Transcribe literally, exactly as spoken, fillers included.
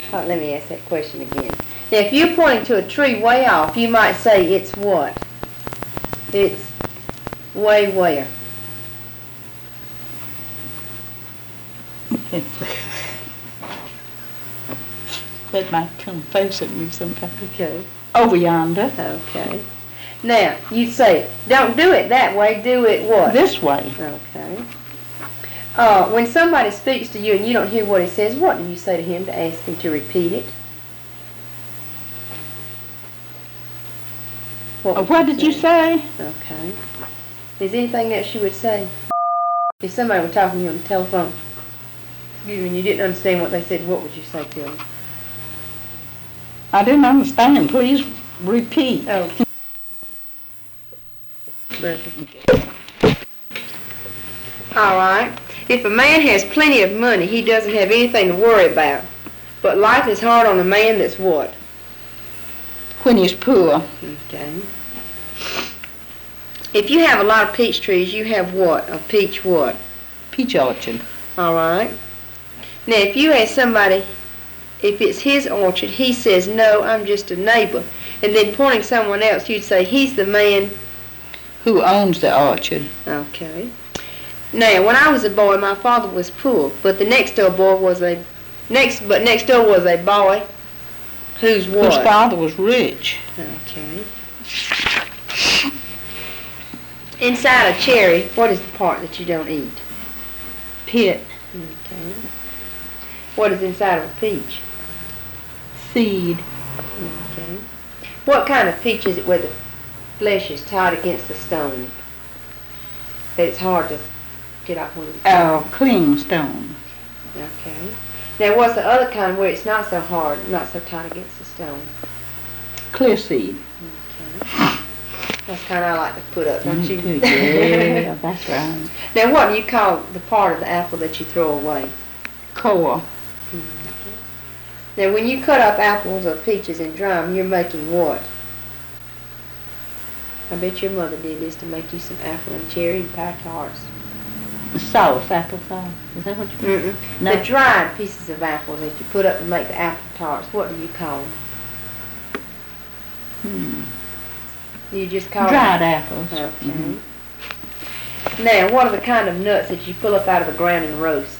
Oh, let me ask that question again. Now, if you're pointing to a tree way off, you might say it's what? It's way where? It's that might come facing me sometime. Okay. Over yonder. Okay. Now, you say, don't do it that way, do it what? This way. Okay. Uh, when somebody speaks to you and you don't hear what he says, what do you say to him to ask him to repeat it? What, Uh, what did you say? Okay. Is there anything else you would say? If somebody were talking to you on the telephone, excuse me, and you didn't understand what they said, what would you say to them? I didn't understand. Please repeat. Oh. All right. If a man has plenty of money, he doesn't have anything to worry about. But life is hard on a man that's what? When he's poor. Okay. If you have a lot of peach trees, you have what? A peach what? Peach orchard. All right. Now, if you ask somebody if it's his orchard, he says, no, I'm just a neighbor. And then pointing someone else, you'd say, he's the man who owns the orchard. Okay. Now, when I was a boy, my father was poor, but the next door boy was a next, but next door was a boy who's what? Whose father was rich. Okay. Inside a cherry, what is the part that you don't eat? Pit. Okay. What is inside of a peach? Seed. Okay. What kind of peach is it where the flesh is tied against the stone? That it's hard to get off with it? Oh, clingstone. Okay. Now, what's the other kind where it's not so hard, not so tight against the stone? Clear seed. Okay. That's kind of I like to put up, don't you? Yeah, that's right. Now, what do you call the part of the apple that you throw away? Core. Okay. Now, when you cut up apples or peaches and dry them, you're making what? I bet your mother did this to make you some apple and cherry and pie tarts. Sauce, apple sauce. Is that what you mean? Mm-mm. No. The dried pieces of apple that you put up to make the apple tarts, what do you call them? Hmm. You just call Dried them? apples. Okay. Mm-hmm. Now, what are the kind of nuts that you pull up out of the ground and roast?